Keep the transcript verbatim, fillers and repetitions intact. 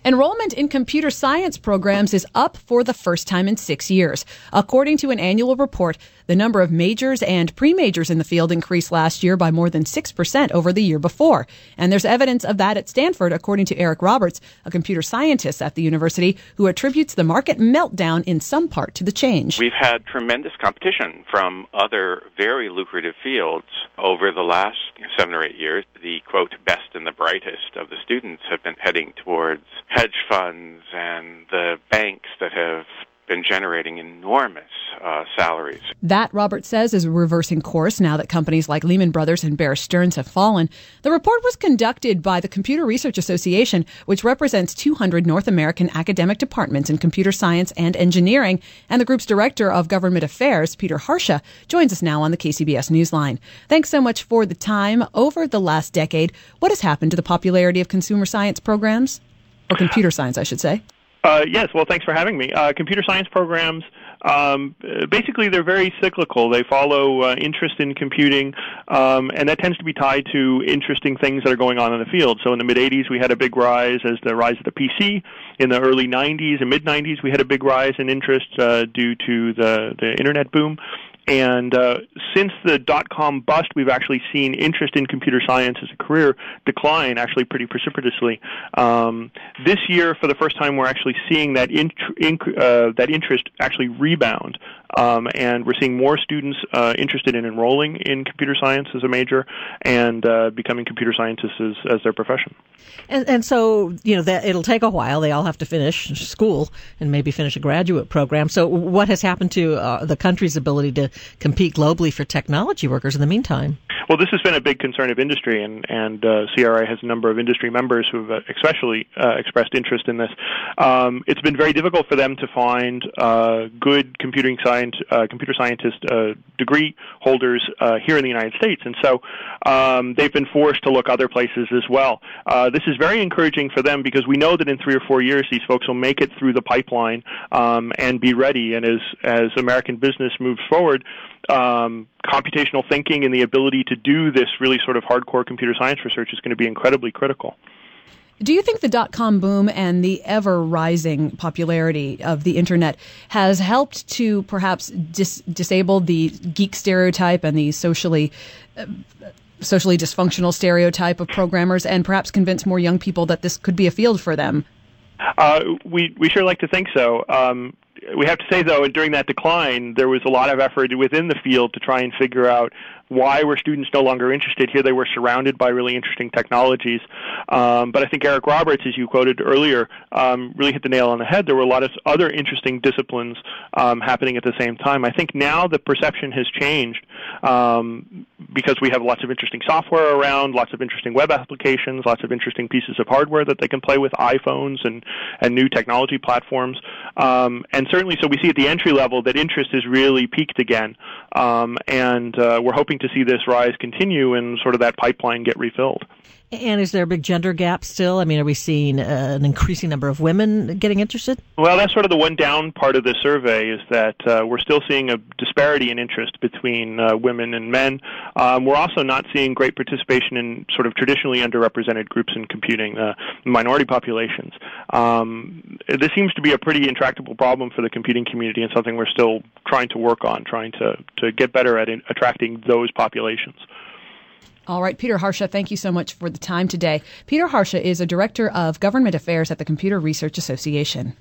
Enrollment in computer science programs is up for the first time in six years. According to an annual report, the number of majors and pre-majors in the field increased last year by more than six percent over the year before. And there's evidence of that at Stanford, according to Eric Roberts, a computer scientist at the university, who attributes the market meltdown in some part to the change. We've had tremendous competition from other very lucrative fields over the last seven or eight years. The, quote, best and the brightest of the students have been heading towards hedge funds and the banks that have been generating enormous uh, salaries. That, Robert says, is reversing course now that companies like Lehman Brothers and Bear Stearns have fallen. The report was conducted by the Computer Research Association, which represents two hundred North American academic departments in computer science and engineering. And the group's director of government affairs, Peter Harsha, joins us now on the K C B S Newsline. Thanks so much for the time. Over the last decade, what has happened to the popularity of consumer science programs? Or computer science, I should say. Uh, yes, well, thanks for having me. Uh, computer science programs, um, basically, they're very cyclical. They follow uh, interest in computing, um, and that tends to be tied to interesting things that are going on in the field. So in the mid-eighties, we had a big rise as the rise of the P C. In the early nineties and mid-nineties, we had a big rise in interest uh, due to the, the Internet boom. And uh, since the dot-com bust, we've actually seen interest in computer science as a career decline actually pretty precipitously. Um, this year, for the first time, we're actually seeing that int- inc- uh, that interest actually rebound. Um, and we're seeing more students uh, interested in enrolling in computer science as a major and uh, becoming computer scientists as, as their profession. And, and so, you know, that it'll take a while. They all have to finish school and maybe finish a graduate program. So what has happened to uh, the country's ability to compete globally for technology workers in the meantime? Well, this has been a big concern of industry, and, and uh, C R I has a number of industry members who have especially uh, expressed interest in this. Um, it's been very difficult for them to find uh, good computing science, uh, computer scientist uh, degree holders uh, here in the United States, and so um, they've been forced to look other places as well. Uh, this is very encouraging for them because we know that in three or four years these folks will make it through the pipeline um, and be ready, and as, as American business moves forward, Um, computational thinking and the ability to do this really sort of hardcore computer science research is going to be incredibly critical. Do you think the dot-com boom and the ever-rising popularity of the Internet has helped to perhaps dis- disable the geek stereotype and the socially uh, socially dysfunctional stereotype of programmers and perhaps convince more young people that this could be a field for them? Uh, we, we sure like to think so. Um, We have to say, though, during that decline, there was a lot of effort within the field to try and figure out why were students no longer interested. Here they were surrounded by really interesting technologies. Um, but I think Eric Roberts, as you quoted earlier, um, really hit the nail on the head. There were a lot of other interesting disciplines um, happening at the same time. I think now the perception has changed um, because we have lots of interesting software around, lots of interesting web applications, lots of interesting pieces of hardware that they can play with, iPhones and, and new technology platforms. Um, and certainly, so we see at the entry level that interest has really peaked again. Um, and uh, we're hoping to see this rise continue and sort of that pipeline get refilled. And is there a big gender gap still? I mean, are we seeing uh, an increasing number of women getting interested? Well, that's sort of the one down part of the survey is that uh, we're still seeing a disparity in interest between uh, women and men. Um, we're also not seeing great participation in sort of traditionally underrepresented groups in computing, uh, minority populations. Um, this seems to be a pretty intractable problem for the computing community and something we're still trying to work on, trying to, to get better at in attracting those populations. All right, Peter Harsha, thank you so much for the time today. Peter Harsha is a director of government affairs at the Computer Research Association.